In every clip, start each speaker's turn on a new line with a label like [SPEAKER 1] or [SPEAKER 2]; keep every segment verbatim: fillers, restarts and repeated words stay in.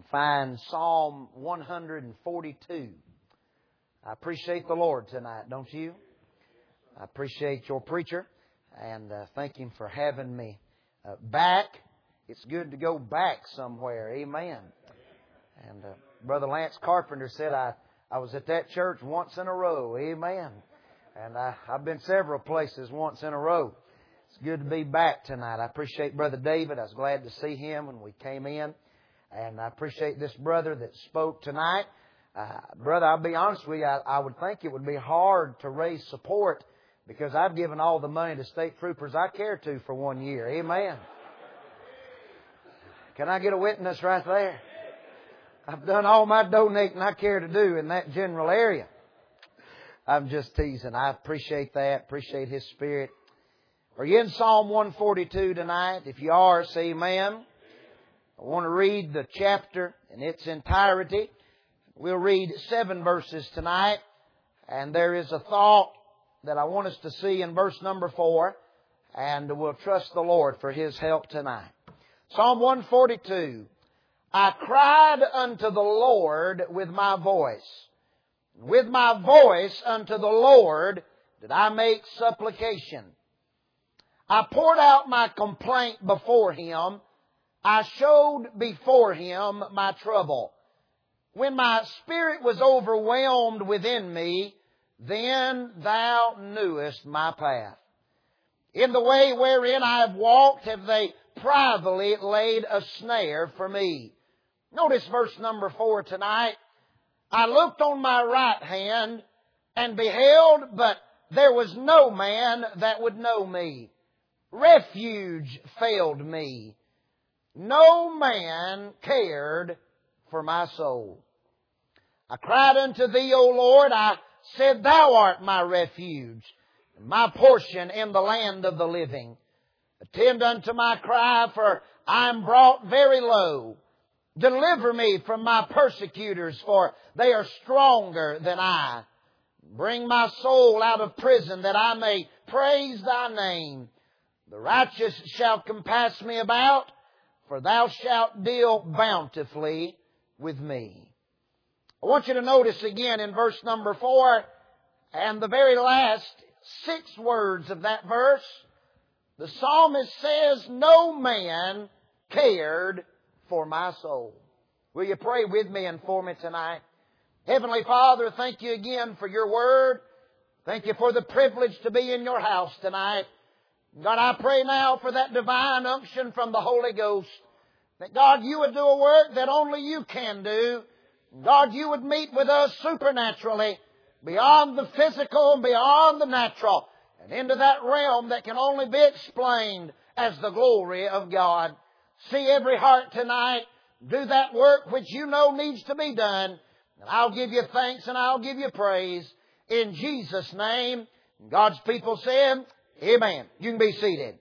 [SPEAKER 1] find Psalm one forty-two. I appreciate the Lord tonight, don't you? I appreciate your preacher and uh, thank Him for having me uh, back. It's good to go back somewhere. Amen. And uh, Brother Lance Carpenter said I, I was at that church once in a row. Amen. And I, I've been several places once in a row. It's good to be back tonight. I appreciate Brother David. I was glad to see him when we came in. And I appreciate this brother that spoke tonight. Uh, brother, I'll be honest with you, I, I would think it would be hard to raise support because I've given all the money to state troopers I care to for one year. Amen. Can I get a witness right there? I've done all my donating I care to do in that general area. I'm just teasing. I appreciate that. Appreciate His Spirit. Are you in Psalm one forty-two tonight? If you are, say amen. I want to read the chapter in its entirety. We'll read seven verses tonight. And there is a thought that I want us to see in verse number four. And we'll trust the Lord for His help tonight. Psalm one forty-two. I cried unto the Lord with my voice. With my voice unto the Lord did I make supplication. I poured out my complaint before Him. I showed before Him my trouble. When my spirit was overwhelmed within me, then Thou knewest my path. In the way wherein I have walked have they privately laid a snare for me. Notice verse number four tonight. I looked on my right hand and beheld, but there was no man that would know me. Refuge failed me. No man cared for my soul. I cried unto Thee, O Lord. I said, Thou art my refuge, my portion in the land of the living. Attend unto my cry, for I am brought very low. Deliver me from my persecutors, for they are stronger than I. Bring my soul out of prison, that I may praise Thy name. The righteous shall compass me about, for Thou shalt deal bountifully with me. I want you to notice again in verse number four, and the very last six words of that verse, the psalmist says, no man cared for my soul. Will you pray with me and for me tonight? Heavenly Father, thank You again for Your Word. Thank You for the privilege to be in Your house tonight. God, I pray now for that divine unction from the Holy Ghost. That God, You would do a work that only You can do. God, You would meet with us supernaturally, beyond the physical and beyond the natural, and into that realm that can only be explained as the glory of God. See every heart tonight. Do that work which You know needs to be done. And I'll give You thanks and I'll give You praise. In Jesus' name. God's people said, amen. You can be seated.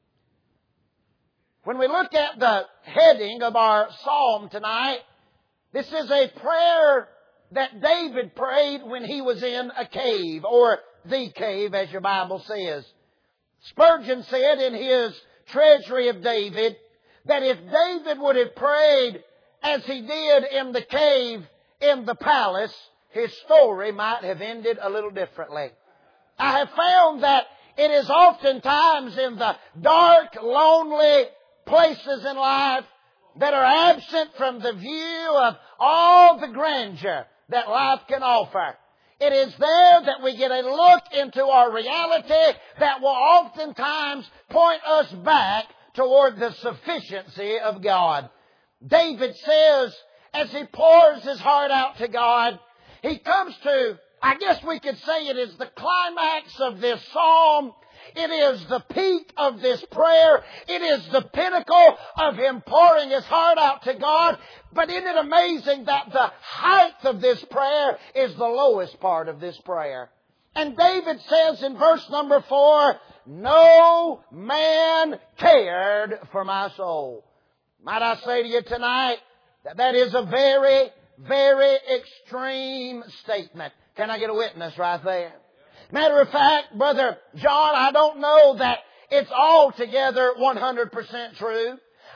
[SPEAKER 1] When we look at the heading of our psalm tonight, this is a prayer that David prayed when he was in a cave, or the cave as your Bible says. Spurgeon said in his Treasury of David that if David would have prayed as he did in the cave in the palace, his story might have ended a little differently. I have found that it is oftentimes in the dark, lonely places in life that are absent from the view of all the grandeur that life can offer. It is there that we get a look into our reality that will oftentimes point us back toward the sufficiency of God. David says, as he pours his heart out to God, he comes to, I guess we could say it is the climax of this psalm. It is the peak of this prayer. It is the pinnacle of him pouring his heart out to God. But isn't it amazing that the height of this prayer is the lowest part of this prayer? And David says in verse number four, no man cared for my soul. Might I say to you tonight that that is a very, very extreme statement. Can I get a witness right there? Matter of fact, Brother John, I don't know that it's altogether one hundred percent true.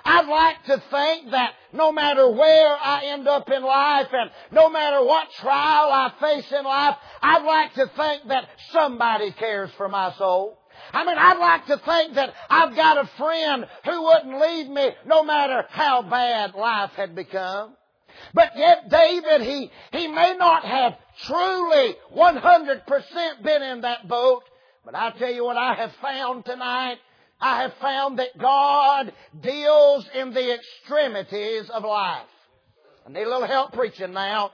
[SPEAKER 1] I'd like to think that no matter where I end up in life and no matter what trial I face in life, I'd like to think that somebody cares for my soul. I mean, I'd like to think that I've got a friend who wouldn't leave me no matter how bad life had become. But yet David, he, he may not have truly one hundred percent been in that boat. But I tell you what I have found tonight. I have found that God deals in the extremities of life. I need a little help preaching now.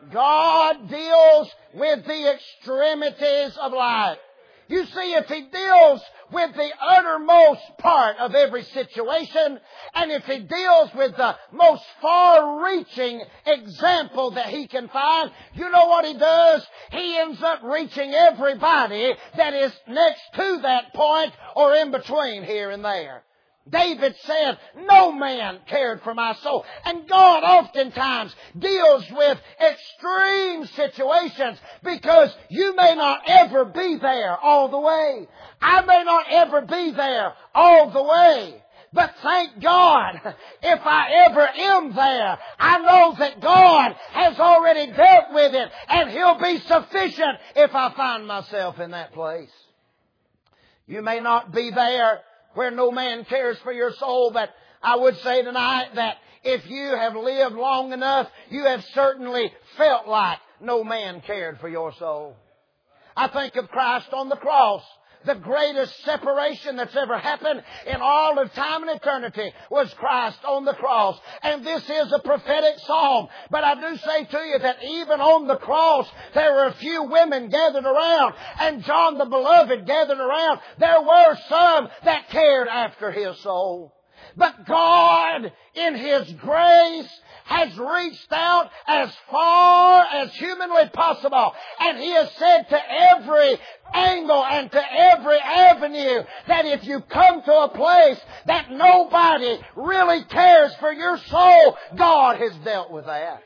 [SPEAKER 1] God deals with the extremities of life. You see, if He deals with the uttermost part of every situation, and if He deals with the most far-reaching example that He can find, you know what He does? He ends up reaching everybody that is next to that point or in between here and there. David said, no man cared for my soul. And God oftentimes deals with extreme situations because you may not ever be there all the way. I may not ever be there all the way. But thank God, if I ever am there, I know that God has already dealt with it and He'll be sufficient if I find myself in that place. You may not be there where no man cares for your soul, but I would say tonight that if you have lived long enough, you have certainly felt like no man cared for your soul. I think of Christ on the cross. The greatest separation that's ever happened in all of time and eternity was Christ on the cross. And this is a prophetic psalm. But I do say to you that even on the cross, there were a few women gathered around. And John the Beloved gathered around. There were some that cared after His soul. But God, in His grace, has reached out as far as humanly possible. And He has said to every angle and to every avenue that if you come to a place that nobody really cares for your soul, God has dealt with that.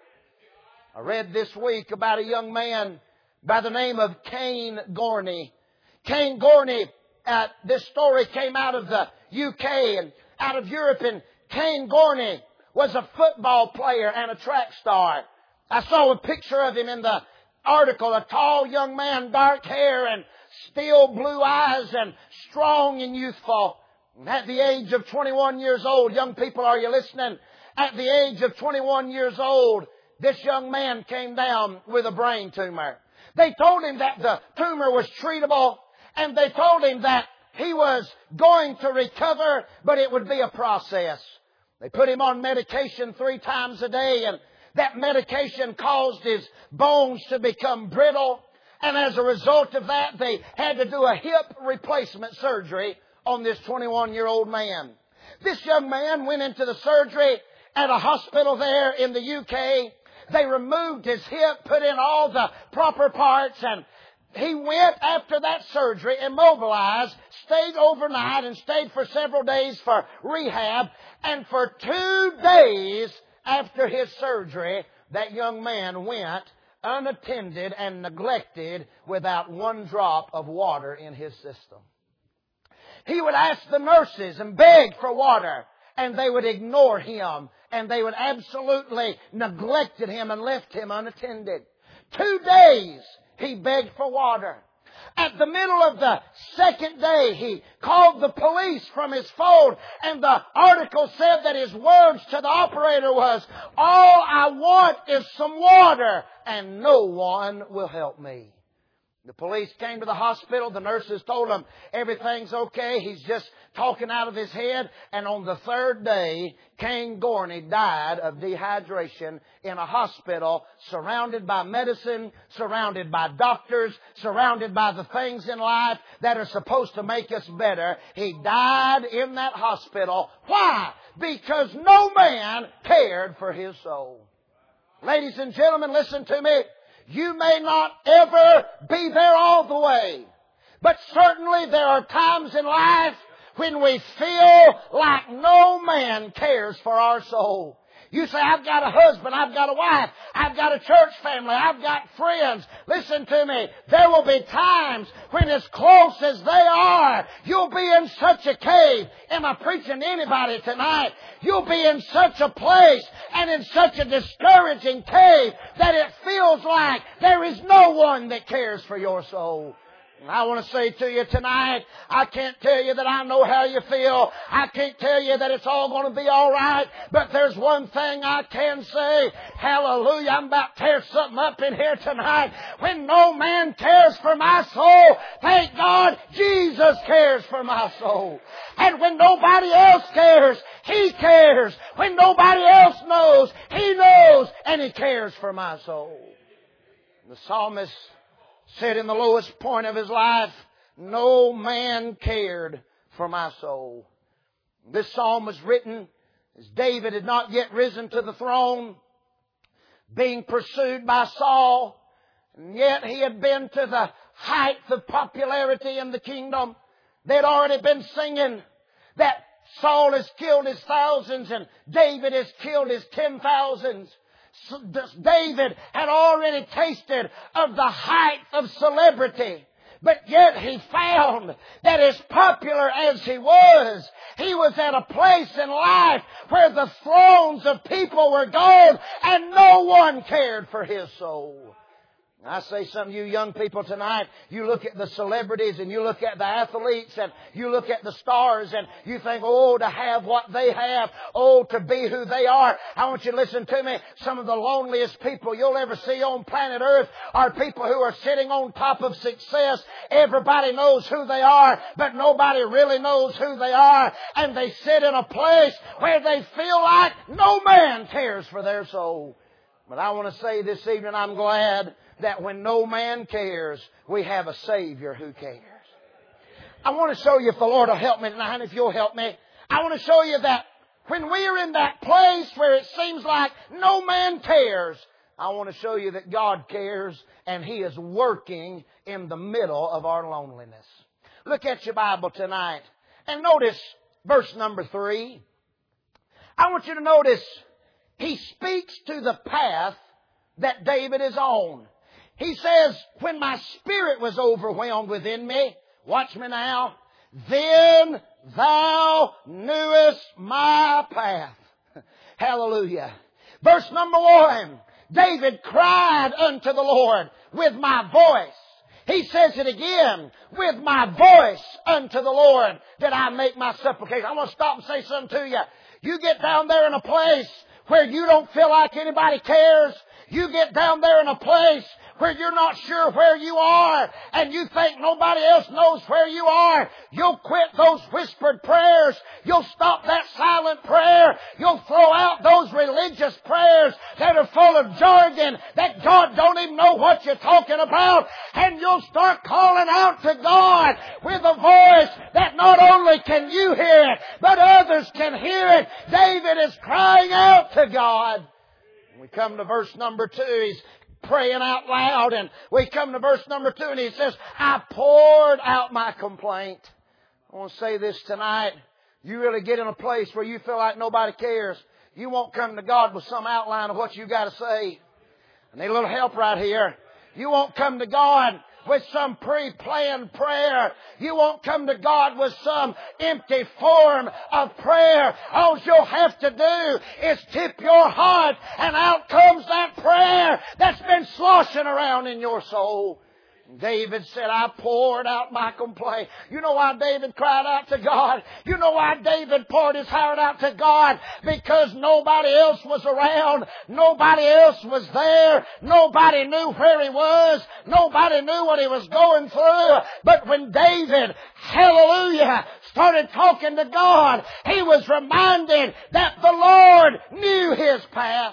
[SPEAKER 1] I read this week about a young man by the name of Cain Gorney. Cain Gorney, uh, this story came out of the U K and out of Europe, and Cain Gorney was a football player and a track star. I saw a picture of him in the article, a tall young man, dark hair and steel blue eyes and strong and youthful. And at the age of twenty-one years old, young people, are you listening? At the age of twenty-one years old, this young man came down with a brain tumor. They told him that the tumor was treatable, and they told him that he was going to recover, but it would be a process. They put him on medication three times a day, and that medication caused his bones to become brittle. And as a result of that, they had to do a hip replacement surgery on this twenty-one-year-old man. This young man went into the surgery at a hospital there in the U K. They removed his hip, put in all the proper parts, and he went after that surgery, immobilized, stayed overnight and stayed for several days for rehab. And for two days after his surgery, that young man went unattended and neglected without one drop of water in his system. He would ask the nurses and beg for water, and they would ignore him, and they would absolutely neglected him and left him unattended. Two days he begged for water. At the middle of the second day, he called the police from his phone, and the article said that his words to the operator was, "All I want is some water, and no one will help me." The police came to the hospital. The nurses told him everything's okay. He's just talking out of his head. And on the third day, Cain Gorney died of dehydration in a hospital, surrounded by medicine, surrounded by doctors, surrounded by the things in life that are supposed to make us better. He died in that hospital. Why? Because no man cared for his soul. Ladies and gentlemen, listen to me. You may not ever be there all the way, but certainly there are times in life when we feel like no man cares for our soul. You say, I've got a husband, I've got a wife, I've got a church family, I've got friends. Listen to me. There will be times when as close as they are, you'll be in such a cave. Am I preaching to anybody tonight? You'll be in such a place and in such a discouraging cave that it feels like there is no one that cares for your soul. I want to say to you tonight, I can't tell you that I know how you feel. I can't tell you that it's all going to be all right. But there's one thing I can say. Hallelujah. I'm about to tear something up in here tonight. When no man cares for my soul, thank God Jesus cares for my soul. And when nobody else cares, He cares. When nobody else knows, He knows. And He cares for my soul. The psalmist said in the lowest point of his life, no man cared for my soul. This psalm was written as David had not yet risen to the throne, being pursued by Saul, and yet he had been to the height of popularity in the kingdom. They'd already been singing that Saul has killed his thousands and David has killed his ten thousands. David had already tasted of the height of celebrity. But yet he found that as popular as he was, he was at a place in life where the thrones of people were gone and no one cared for his soul. I say some of you young people tonight, you look at the celebrities and you look at the athletes and you look at the stars and you think, oh, to have what they have, oh, to be who they are. I want you to listen to me. Some of the loneliest people you'll ever see on planet Earth are people who are sitting on top of success. Everybody knows who they are, but nobody really knows who they are. And they sit in a place where they feel like no man cares for their soul. But I want to say this evening, I'm glad that when no man cares, we have a Savior who cares. I want to show you, if the Lord will help me tonight, if you'll help me, I want to show you that when we are in that place where it seems like no man cares, I want to show you that God cares and He is working in the middle of our loneliness. Look at your Bible tonight and notice verse number three. I want you to notice He speaks to the path that David is on. He says, when my spirit was overwhelmed within me, watch me now, then thou knewest my path. Hallelujah. Verse number one, David cried unto the Lord with my voice. He says it again, with my voice unto the Lord did I make my supplication. I want to stop and say something to you. You get down there in a place where you don't feel like anybody cares. You get down there in a place where you're not sure where you are and you think nobody else knows where you are. You'll quit those whispered prayers. You'll stop that silent prayer. You'll throw out those religious prayers that are full of jargon that God don't even know what you're talking about. And you'll start calling out to God with a voice that not only can you hear it, but others can hear it. David is crying out to God. We come to verse number two. He's praying out loud, and we come to verse number two, and he says, I poured out my complaint. I want to say this tonight. You really get in a place where you feel like nobody cares. You won't come to God with some outline of what you got to say. I need a little help right here. You won't come to God with some pre-planned prayer. You won't come to God with some empty form of prayer. All you'll have to do is tip your heart, and out comes that prayer that's been sloshing around in your soul. David said, I poured out my complaint. You know why David cried out to God? You know why David poured his heart out to God? Because nobody else was around. Nobody else was there. Nobody knew where he was. Nobody knew what he was going through. But when David, hallelujah, started talking to God, he was reminded that the Lord knew his path.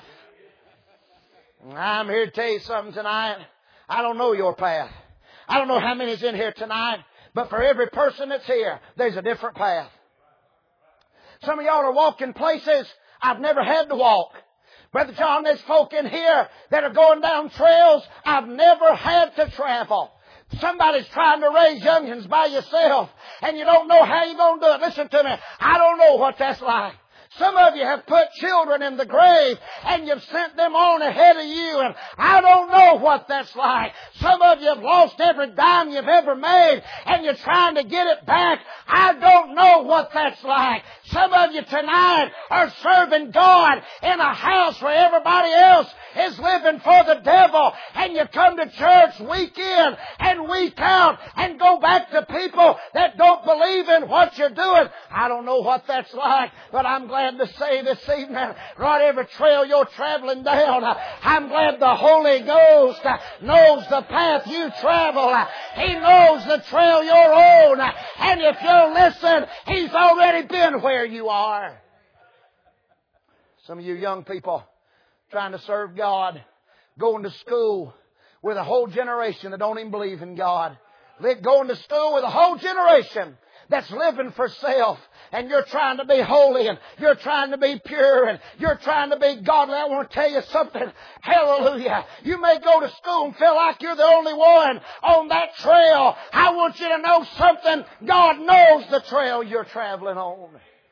[SPEAKER 1] I'm here to tell you something tonight. I don't know your path. I don't know how many's in here tonight, but for every person that's here, there's a different path. Some of y'all are walking places I've never had to walk. Brother John, there's folk in here that are going down trails I've never had to travel. Somebody's trying to raise young'uns by yourself, and you don't know how you're going to do it. Listen to me. I don't know what that's like. Some of you have put children in the grave and you've sent them on ahead of you, and I don't know what that's like. Some of you have lost every dime you've ever made and you're trying to get it back. I don't know what that's like. Some of you tonight are serving God in a house where everybody else is living for the devil, and you come to church week in and week out and go back to people that don't believe in what you're doing. I don't know what that's like, but I'm glad to say this evening, whatever trail you're traveling down, I'm glad the Holy Ghost knows the path you travel. He knows the trail you're on, and if you'll listen, He's already been where you are. Some of you young people trying to serve God, going to school with a whole generation that don't even believe in God. Going to school with a whole generation that's living for self, and you're trying to be holy, and you're trying to be pure, and you're trying to be godly. I want to tell you something. Hallelujah. You may go to school and feel like you're the only one on that trail. I want you to know something. God knows the trail you're traveling on.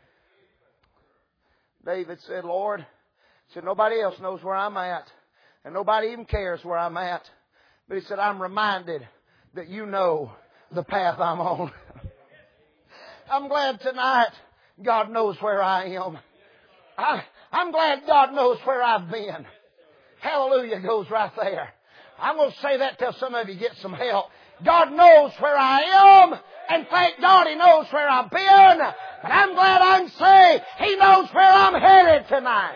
[SPEAKER 1] David said, Lord, he said, nobody else knows where I'm at, and nobody even cares where I'm at. But he said, I'm reminded that you know the path I'm on. I'm glad tonight God knows where I am. I, I'm glad God knows where I've been. Hallelujah goes right there. I'm going to say that till some of you get some help. God knows where I am, and thank God He knows where I've been. But I'm glad I can say He knows where I'm headed tonight.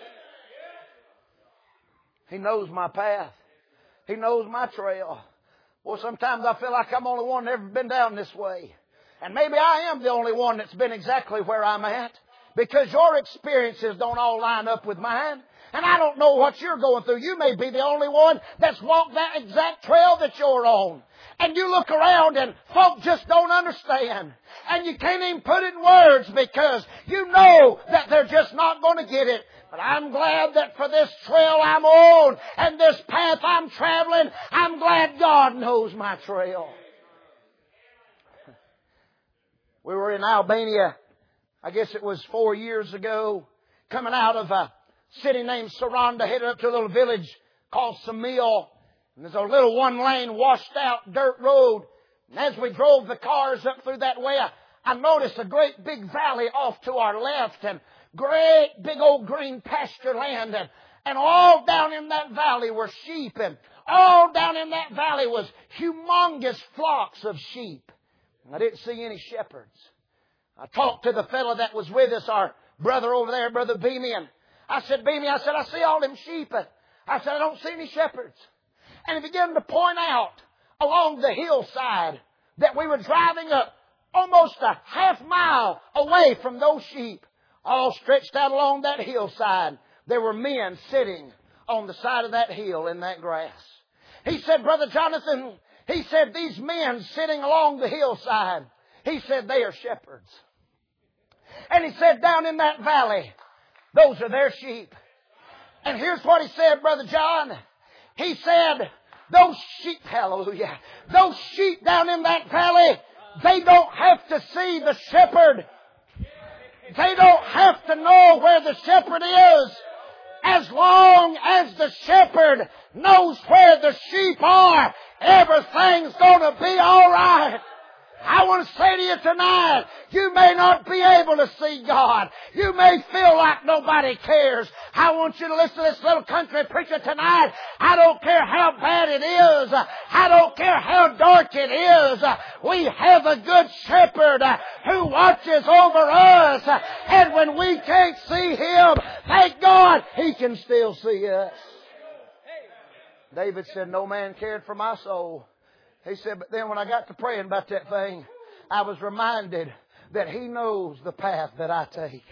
[SPEAKER 1] He knows my path. He knows my trail. Well, sometimes I feel like I'm the only one that's ever been down this way. And maybe I am the only one that's been exactly where I'm at, because your experiences don't all line up with mine. And I don't know what you're going through. You may be the only one that's walked that exact trail that you're on. And you look around and folk just don't understand. And you can't even put it in words because you know that they're just not going to get it. But I'm glad that for this trail I'm on and this path I'm traveling, I'm glad God knows my trail. We were in Albania, I guess it was four years ago, coming out of a city named Saranda, headed up to a little village called Samil. And there's a little one-lane, washed-out dirt road. And as we drove the cars up through that way, I, I noticed a great big valley off to our left, and great big old green pasture land. And, and all down in that valley were sheep, and all down in that valley was humongous flocks of sheep. I didn't see any shepherds. I talked to the fellow that was with us, our brother over there, Brother Beamy, and I said, Beamy, I said, I see all them sheep. I said, I don't see any shepherds. And he began to point out along the hillside that we were driving up almost a half mile away from those sheep. All stretched out along that hillside, there were men sitting on the side of that hill in that grass. He said, Brother Jonathan, he said, these men sitting along the hillside, he said, they are shepherds. And he said, down in that valley, those are their sheep. And here's what he said, Brother John. He said, those sheep, hallelujah, those sheep down in that valley, they don't have to see the shepherd. They don't have to know where the shepherd is. As long as the shepherd knows where the sheep are, everything's going to be all right. I want to say to you tonight, you may not be able to see God. You may feel like nobody cares. I want you to listen to this little country preacher tonight. I don't care how bad it is. I don't care how dark it is. We have a good shepherd who watches over us. And when we can't see Him, thank God He can still see us. David said, no man cared for my soul. He said, but then when I got to praying about that thing, I was reminded that He knows the path that I take.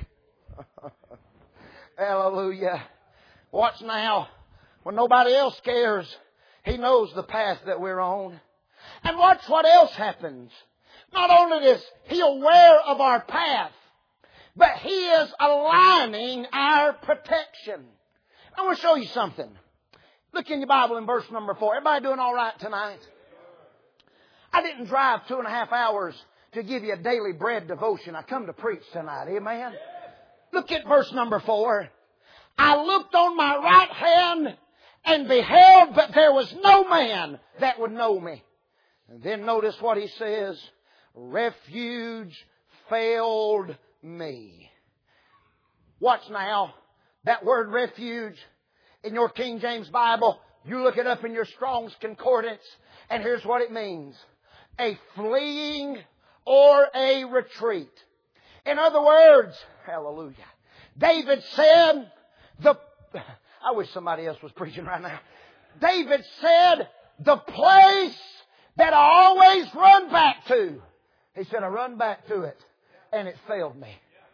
[SPEAKER 1] Hallelujah. Watch now. When nobody else cares, He knows the path that we're on. And watch what else happens. Not only is He aware of our path, but He is aligning our protection. I want to show you something. Look in your Bible in verse number four. Everybody doing all right tonight? I didn't drive two and a half hours to give you a daily bread devotion. I come to preach tonight. Amen? Look at verse number four. I looked on my right hand and beheld, but there was no man that would know me. And then notice what he says. Refuge failed me. Watch now. That word refuge in your King James Bible, you look it up in your Strong's Concordance, and here's what it means. A fleeing or a retreat. In other words, hallelujah, David said, the, I wish somebody else was preaching right now. David said, the place that I always run back to. He said, I run back to it, and it failed me.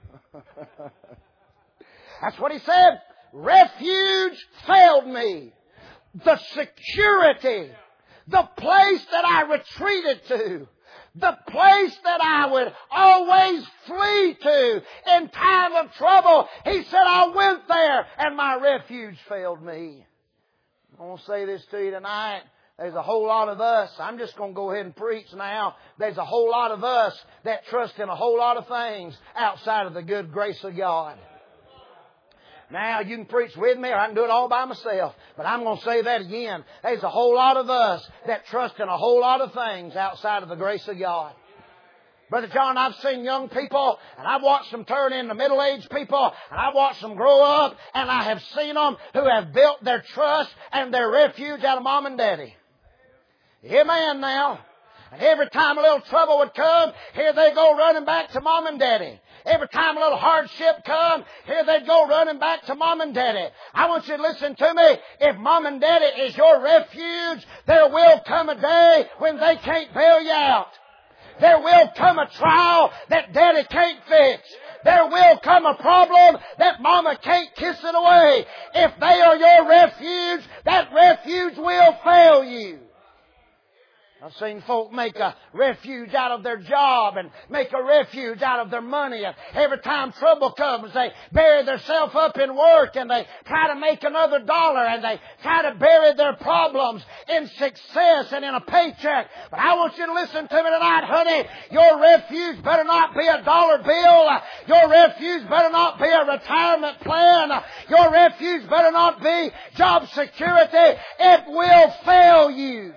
[SPEAKER 1] That's what he said. Refuge failed me. The security, the place that I retreated to, the place that I would always flee to in time of trouble. He said, I went there and my refuge failed me. I want to say this to you tonight. There's a whole lot of us. I'm just going to go ahead and preach now. There's a whole lot of us that trust in a whole lot of things outside of the good grace of God. Now, you can preach with me or I can do it all by myself. But I'm going to say that again. There's a whole lot of us that trust in a whole lot of things outside of the grace of God. Brother John, I've seen young people and I've watched them turn into middle-aged people and I've watched them grow up and I have seen them who have built their trust and their refuge out of mom and daddy. Amen now. And every time a little trouble would come, here they go running back to mom and daddy. Every time a little hardship come, here they'd go running back to mom and daddy. I want you to listen to me. If mom and daddy is your refuge, there will come a day when they can't bail you out. There will come a trial that daddy can't fix. There will come a problem that mama can't kiss it away. If they are your refuge, that refuge will fail you. I've seen folk make a refuge out of their job and make a refuge out of their money. And every time trouble comes, they bury themselves up in work and they try to make another dollar and they try to bury their problems in success and in a paycheck. But I want you to listen to me tonight, honey. Your refuge better not be a dollar bill. Your refuge better not be a retirement plan. Your refuge better not be job security. It will fail you.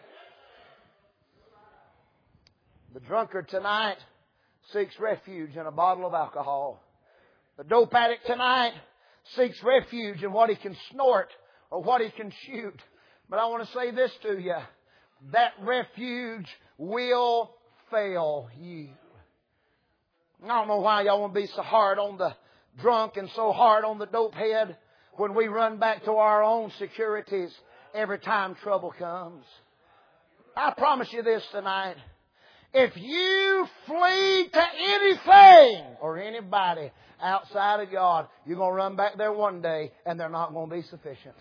[SPEAKER 1] The drunkard tonight seeks refuge in a bottle of alcohol. The dope addict tonight seeks refuge in what he can snort or what he can shoot. But I want to say this to you. That refuge will fail you. I don't know why y'all want to be so hard on the drunk and so hard on the dope head when we run back to our own securities every time trouble comes. I promise you this tonight. If you flee to anything or anybody outside of God, you're going to run back there one day and they're not going to be sufficient.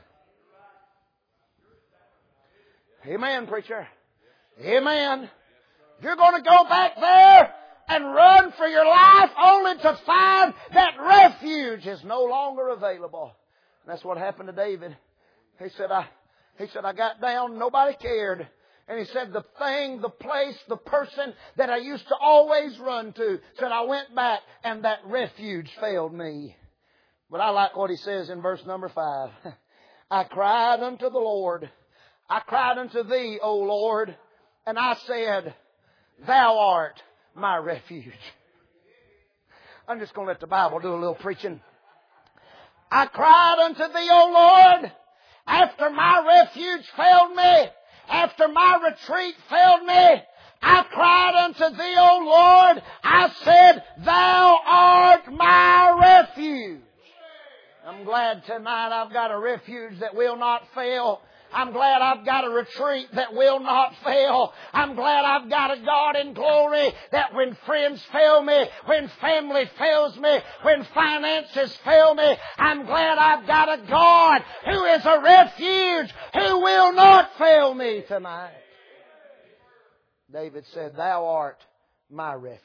[SPEAKER 1] Amen, preacher. Amen. You're going to go back there and run for your life only to find that refuge is no longer available. And that's what happened to David. He said, I, he said, I got down, nobody cared. And he said, the thing, the place, the person that I used to always run to, said I went back and that refuge failed me. But I like what he says in verse number five. I cried unto the Lord. I cried unto thee, O Lord, and I said, thou art my refuge. I'm just going to let the Bible do a little preaching. I cried unto thee, O Lord, after my refuge failed me. After my retreat failed me, I cried unto thee, O Lord. I said, thou art my refuge. I'm glad tonight I've got a refuge that will not fail. I'm glad I've got a retreat that will not fail. I'm glad I've got a God in glory that when friends fail me, when family fails me, when finances fail me, I'm glad I've got a God who is a refuge, who will not fail me tonight. David said, thou art my refuge.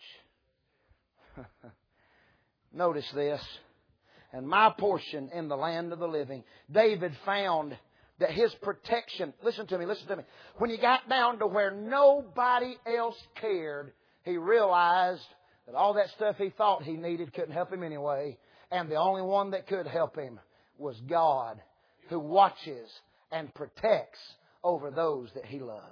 [SPEAKER 1] Notice this. And my portion in the land of the living. David found that his protection, listen to me, listen to me. When he got down to where nobody else cared, he realized That all that stuff he thought he needed couldn't help him anyway. And the only one that could help him was God, who watches and protects over those that He loves.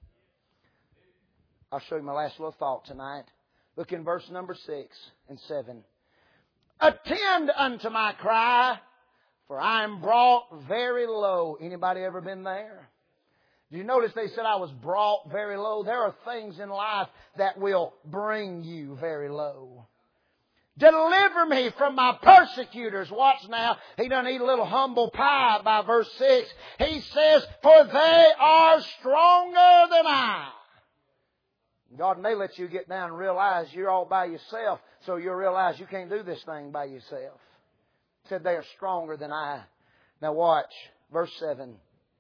[SPEAKER 1] I'll show you my last little thought tonight. Look in verse number six and seven. Attend unto my cry, for I am brought very low. Anybody ever been there? Do you notice they said I was brought very low? There are things in life that will bring you very low. Deliver me from my persecutors. Watch now. He doesn't eat a little humble pie by verse six. He says, for they are stronger than I. God may let you get down and realize you're all by yourself, so you'll realize you can't do this thing by yourself. He said they are stronger than I. Now watch. Verse seven.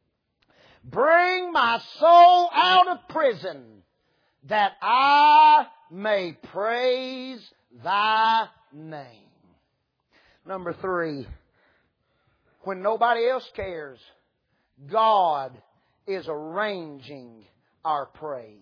[SPEAKER 1] Bring my soul out of prison, that I may praise Thy name. Number three. When nobody else cares, God is arranging our praise.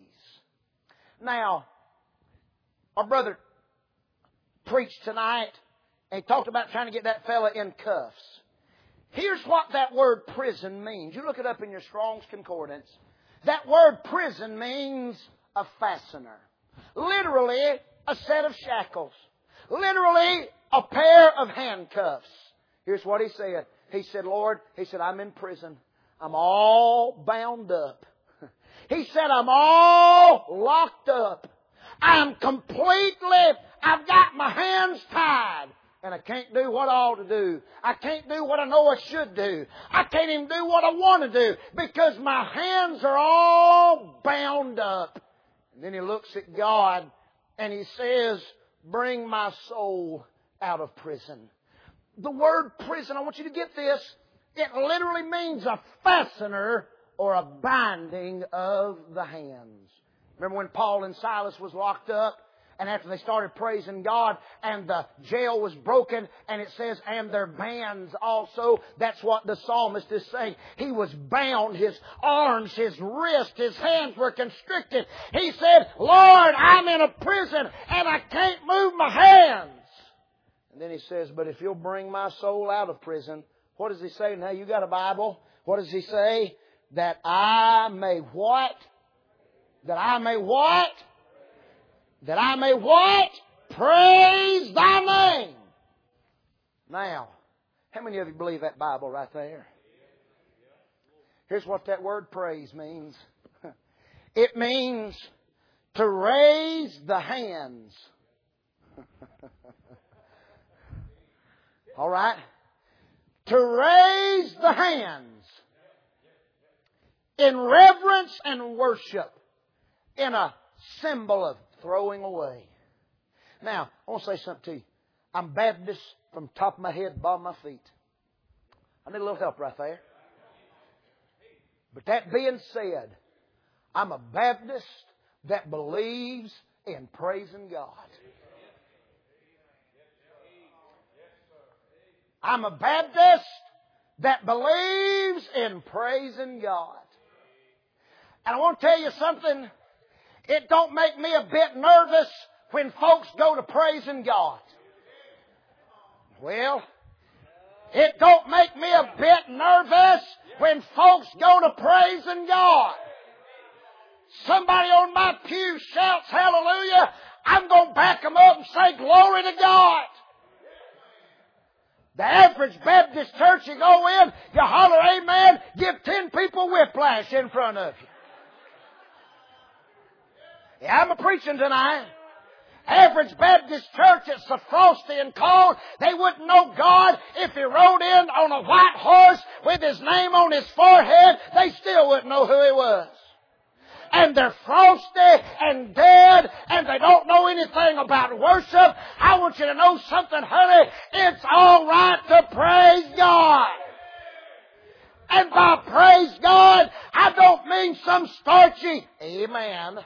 [SPEAKER 1] Now, our brother preached tonight and he talked about trying to get that fella in cuffs. Here's what that word prison means. You look it up in your Strong's Concordance. That word prison means a fastener. Literally, a set of shackles. Literally, a pair of handcuffs. Here's what he said. He said, Lord, he said, I'm in prison. I'm all bound up. He said, I'm all locked up. I'm completely, I've got my hands tied. And I can't do what I ought to do. I can't do what I know I should do. I can't even do what I want to do because my hands are all bound up. And then he looks at God and he says, bring my soul out of prison. The word prison, I want you to get this. It literally means a fastener or a binding of the hands. Remember when Paul and Silas was locked up? And after they started praising God and the jail was broken and it says, and their bands also. That's what the psalmist is saying. He was bound. His arms, his wrists, his hands were constricted. He said, Lord, I'm in a prison and I can't move my hands. And then he says, but if you'll bring my soul out of prison, what does he say? Now you got a Bible. What does he say? That I may what? That I may what? That I may what? Praise Thy name. Now, how many of you believe that Bible right there? Here's what that word praise means. It means to raise the hands. All right? To raise the hands in reverence and worship in a symbol of throwing away. Now, I want to say something to you. I'm Baptist from top of my head, bottom of my feet. I need a little help right there. But that being said, I'm a Baptist that believes in praising God. I'm a Baptist that believes in praising God. And I want to tell you something. It don't make me a bit nervous when folks go to praising God. Well, it don't make me a bit nervous when folks go to praising God. Somebody on my pew shouts hallelujah, I'm going to back them up and say glory to God. The average Baptist church you go in, you holler amen, give ten people whiplash in front of you. Yeah, I'm a preaching tonight. Average Baptist church, it's so frosty and cold, they wouldn't know God if He rode in on a white horse with His name on His forehead. They still wouldn't know who He was. And they're frosty and dead and they don't know anything about worship. I want you to know something, honey. It's all right to praise God. And by praise God, I don't mean some starchy amen.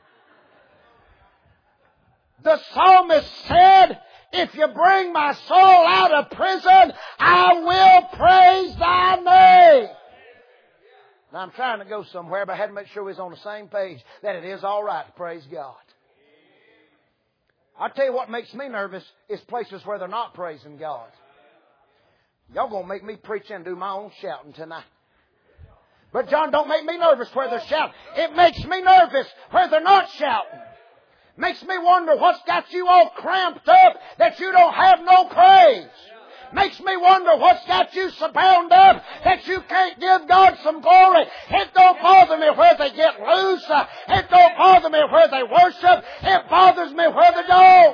[SPEAKER 1] The psalmist said, if you bring my soul out of prison, I will praise Thy name. Now I'm trying to go somewhere, but I had to make sure we was on the same page, that it is all right to praise God. I tell you what makes me nervous is places where they're not praising God. Y'all going to make me preach and do my own shouting tonight. But John, don't make me nervous where they're shouting. It makes me nervous where they're not shouting. Makes me wonder what's got you all cramped up that you don't have no praise. Makes me wonder what's got you so bound up that you can't give God some glory. It don't bother me where they get loose. It don't bother me where they worship. It bothers me where they don't.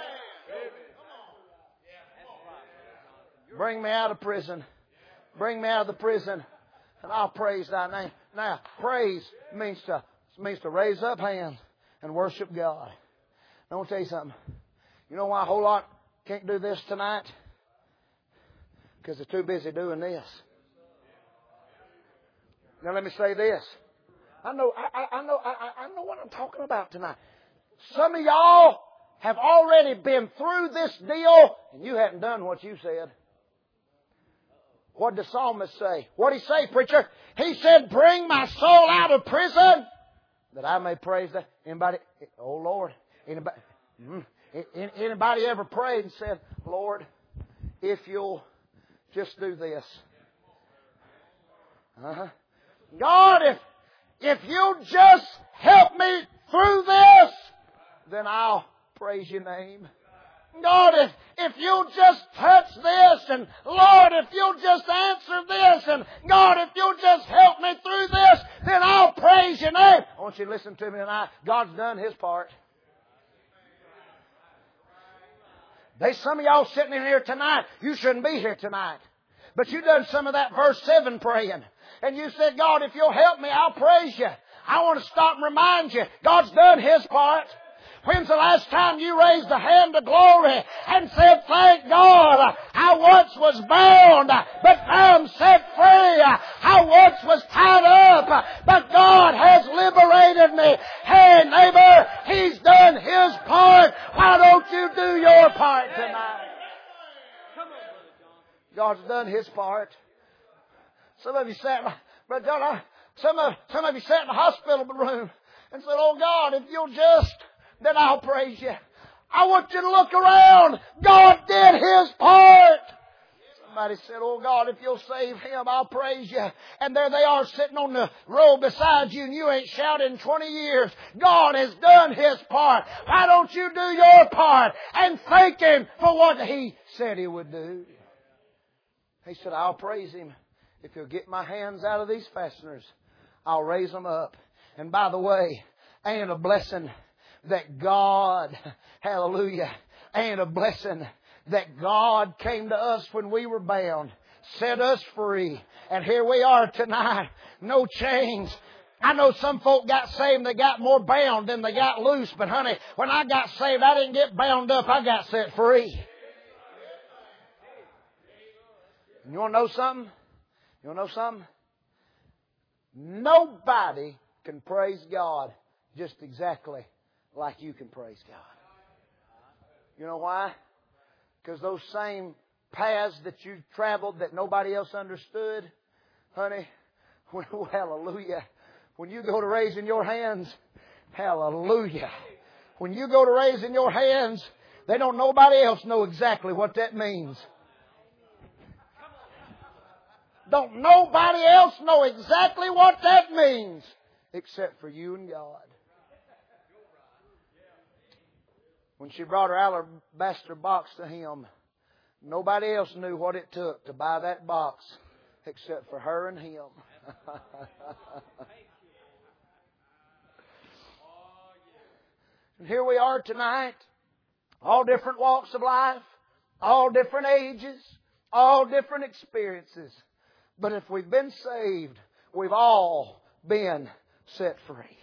[SPEAKER 1] Bring me out of prison. Bring me out of the prison, and I'll praise Thy name. Now, praise means to means to raise up hands and worship God. I want to tell you something. You know why a whole lot can't do this tonight? Because they're too busy doing this. Now let me say this. I know, I, I know, I, I know what I'm talking about tonight. Some of y'all have already been through this deal, and you hadn't done what you said. What did the psalmist say? What did he say, preacher? He said, "Bring my soul out of prison, that I may praise Thee." Anybody? Oh Lord, anybody? Anybody ever prayed and said, "Lord, if You'll just do this. Uh-huh. God, if, if You'll just help me through this, then I'll praise Your name. God, if, if You'll just touch this, and Lord, if You'll just answer this, and God, if You'll just help me through this, then I'll praise Your name." I want you to listen to me tonight. God's done His part. There's some of y'all sitting in here tonight. You shouldn't be here tonight. But you done some of that verse seven praying. And you said, "God, if You'll help me, I'll praise You." I want to stop and remind you, God's done His part. When's the last time you raised a hand of glory and said, "Thank God, I once was bound, but now I'm set free. I once was tied up, but God has liberated me." Hey, neighbor, He's done His part. Why don't you do your part tonight? God's done His part. Some of you sat, Brother John, some of, some of you sat in the hospital room and said, "Oh God, if You'll just, then I'll praise You." I want you to look around. God did His part. Somebody said, "Oh God, if You'll save him, I'll praise You." And there they are sitting on the row beside you, and you ain't shouted in twenty years. God has done His part. Why don't you do your part and thank Him for what He said He would do? He said, "I'll praise Him. If You'll get my hands out of these fasteners, I'll raise them up." And by the way, ain't a blessing that God, hallelujah, ain't a blessing that God came to us when we were bound, set us free. And here we are tonight, no chains. I know some folk got saved, they got more bound than they got loose. But honey, when I got saved, I didn't get bound up, I got set free. And you want to know something? You want to know something? Nobody can praise God just exactly like you can praise God. You know why? Because those same paths that you traveled that nobody else understood, honey, when, hallelujah, when you go to raising your hands, hallelujah, when you go to raising your hands, they don't nobody else know exactly what that means. Don't nobody else know exactly what that means except for you and God. When she brought her alabaster box to Him, nobody else knew what it took to buy that box except for her and Him. And here we are tonight, all different walks of life, all different ages, all different experiences. But if we've been saved, we've all been set free.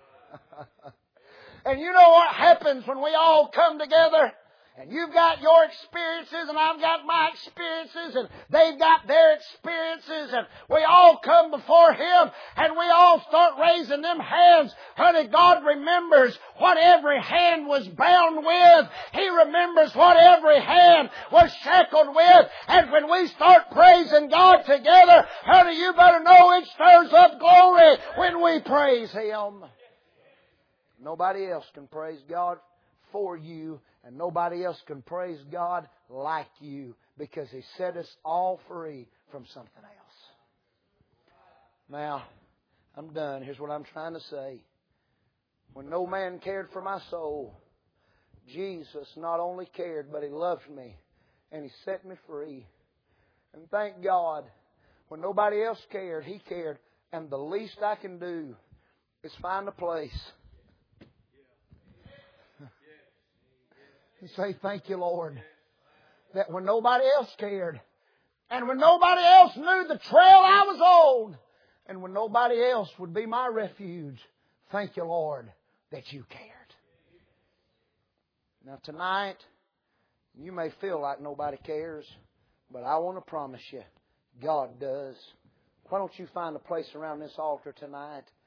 [SPEAKER 1] And you know what happens when we all come together? And you've got your experiences and I've got my experiences and they've got their experiences and we all come before Him and we all start raising them hands. Honey, God remembers what every hand was bound with. He remembers what every hand was shackled with. And when we start praising God together, honey, you better know it stirs up glory when we praise Him. Nobody else can praise God for you, and nobody else can praise God like you, because He set us all free from something else. Now, I'm done. Here's what I'm trying to say. When no man cared for my soul, Jesus not only cared, but He loved me, and He set me free. And thank God, when nobody else cared, He cared. And the least I can do is find a place and say, thank you, Lord. That when nobody else cared, and when nobody else knew the trail I was on, and when nobody else would be my refuge, thank you, Lord, that you cared. Now tonight, you may feel like nobody cares, but I want to promise you, God does. Why don't you find a place around this altar tonight